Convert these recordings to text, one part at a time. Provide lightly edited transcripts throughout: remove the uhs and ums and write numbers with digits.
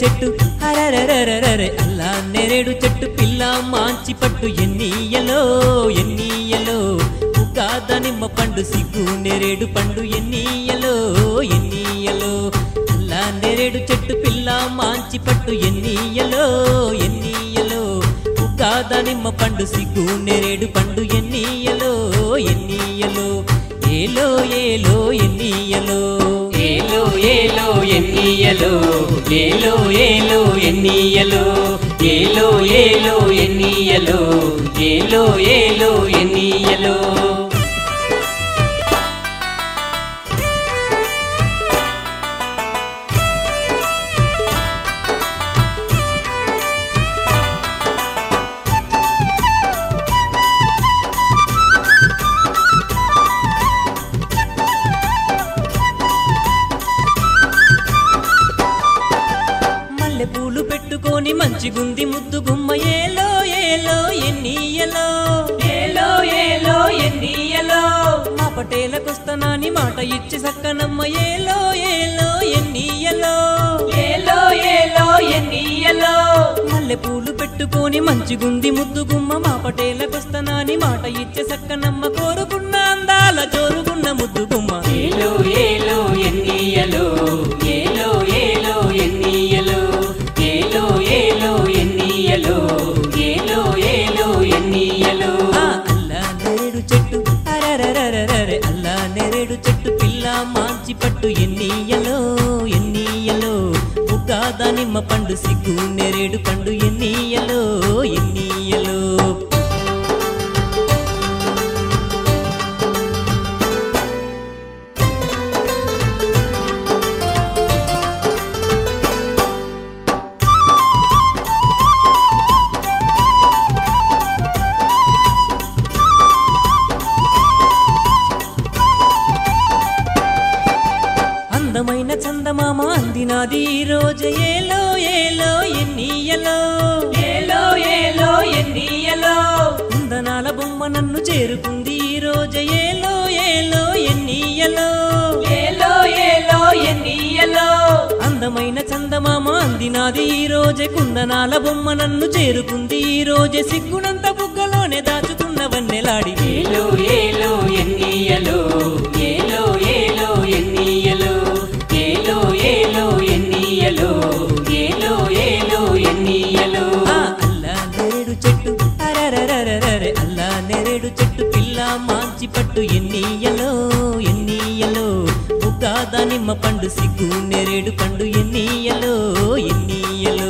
చెట్టు అరరరరరరే అల్లా నేరేడు చెట్టు పిల్ల మాంచి పట్టు ఎన్నీయలో ఎన్నీయలో ఉగాద నిమ్మ పండు సిగ్గు నేరేడు పండు ఎన్నీయలో ఎన్నీయలో అల్లా నేరేడు చెట్టు పిల్ల మాంచి పట్టు ఎన్నీయలో ఎన్నీయలో ఉగాద నిమ్మ పండు సిగ్గు నేరేడు పండు ఎన్నీయలో ఎన్నీయలో ఏలో ఏలో ఎన్నీయలో ఏలో ఏలో ఎన్నీయలో ఏలో ఏలో ఎన్నీయలో ఏలో ఏలో ఎన్నీయలో ఏలో ఏలో ఎన్నీయలో పూలు పెట్టుకొని మంచిగుంది ముద్దు గుమ్మ ఏలో ఏలో ఎన్నీయలో ఏలో ఏలో ఎన్నీయలో మా పటేలకొస్తానని మాట ఇచ్చి సక్కనమ్మ ఏలో ఏలో ఎన్నీయలో ఏలో ఏలో ఎన్నీయలో మల్లె పూలు పెట్టుకొని మంచిగుంది ముద్దు గుమ్మ మా పటేలకొస్తానని మాట ఇచ్చి సక్కనమ్మ కోరుకున్న అందాల జోరుగున్న ముద్దు గుమ్మ ఏలో ఏలో ఎన్నీయలో ఏలో ఏలో ఎన్నీయలో ఏలో ఏలో ఎన్నీయలో ఏలో ఏలో ఎన్నీయలో అల్లా నేరేడు చెట్టు అరరరరరే అల్లా నేరేడు చెట్టు పిల్ల మాంచి పట్టు ఎన్నీయలో ఎన్నీయలో ఉగాద నిమ్మ పండు సిగ్గు నేరేడు పండు ఎన్నీయలో ఎన్నీయలో అందమైన చందమామ అందినాది ఈ రోజు ఏలో ఏలో ఎన్నీయలో ఏలో ఏలో ఎన్నీయలో కుందనాల బొమ్మ నన్ను చేరుకుంది ఈ రోజు ఏలో ఏలో ఎన్నీయలో ఏలో ఏలో ఎన్నీయలో అందమైన చందమామ అందినాది ఈ రోజు కుందనాల బొమ్మ నన్ను చేరుకుంది ఈ రోజు సిగ్గునంత బుగ్గలోనే దాచుకున్న వన్నెలాడి ఏలో ఏలో ఎన్నీయలో ఏలో ఏలో ఎన్నీయలో ఏలో ఏలో ఎన్నీయలో ఏలో ఏలో ఎన్నీయలో అల్లా నేరేడు చెట్టు అరరరరరే అల్లా నేరేడు చెట్టు పిల్ల మాంచి పట్టు ఎన్నీయలో ఎన్నీయలో ఉగాద నిమ్మ పండు సిగ్గు నేరేడు పండు ఎన్నీయలో ఎన్నీయలో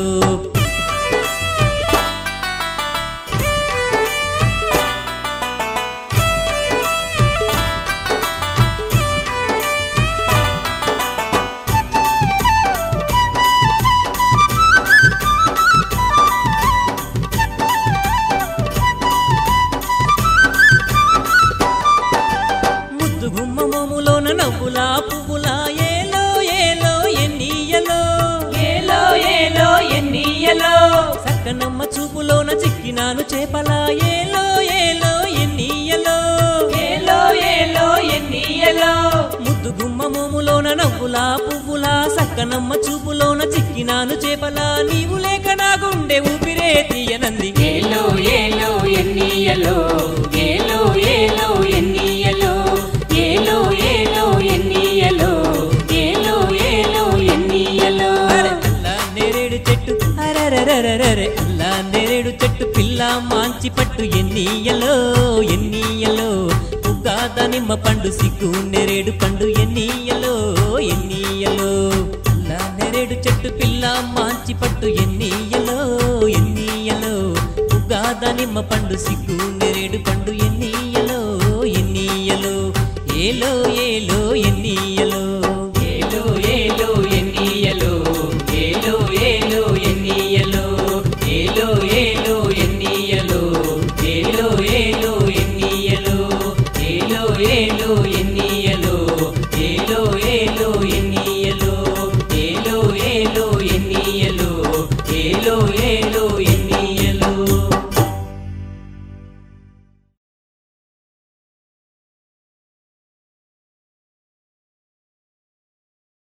గుమ్మమోములోన నవ్వులా పువ్వులా ఏలో ఏలో ఎన్నీయలో ఏలో ఏలో ఎన్నీయలో సక్కనమ్మ చూపులోన చిక్కినాను చేపలా ఏలో ఏలో ఎన్నీయలో ఏలో ఏలో ఎన్నీయలో ముద్దు గుమ్మమోములోన నవ్వులా పువ్వులా సక్కనమ్మ చూపులోన చిక్కినాను చేపలా నీవు లేక నా గుండె ఊపిరే తీయనంది ఏలో ఏలో ఎన్నీయలో ఏలో ఏలో ఎన్నీయలో ఏలో ఏలో ఎన్నీయలో ఏలో ఏలో ఎన్నీయలో అల్లా నేరేడు చెట్టు అరరరరరే అల్లా నేరేడు చెట్టు పిల్ల మాంచి పట్టు ఎన్నీయలో ఎన్నీయలో ఉగాద నిమ్మ పండు సిగ్గు నేరేడు పండు ఎన్నీయలో ఎన్నీయలో అల్లా నేరేడు చెట్టు పిల్ల మాంచి పట్టు ఎన్నీయలో ఎన్నీయలో ఉగాద నిమ్మ పండు సిగ్గు నేరేడు పండు ఎన్నీయలో ఎన్నీయలో ఏలో ఏలో ఎన్నీయలో ఏలో ఏలో ఎన్నీయలో ఏలో ఏలో ఎన్నీయలో ఏలో ఏలో ఎన్నీయలో ఏలో ఏలో ఎన్నీయలో ఏలో ఏలో ఎన్నీయలో ఏలో ఏలో ఎన్నీయలో ఏలో ఏలో ఎన్నీయలో ఏలో ఏలో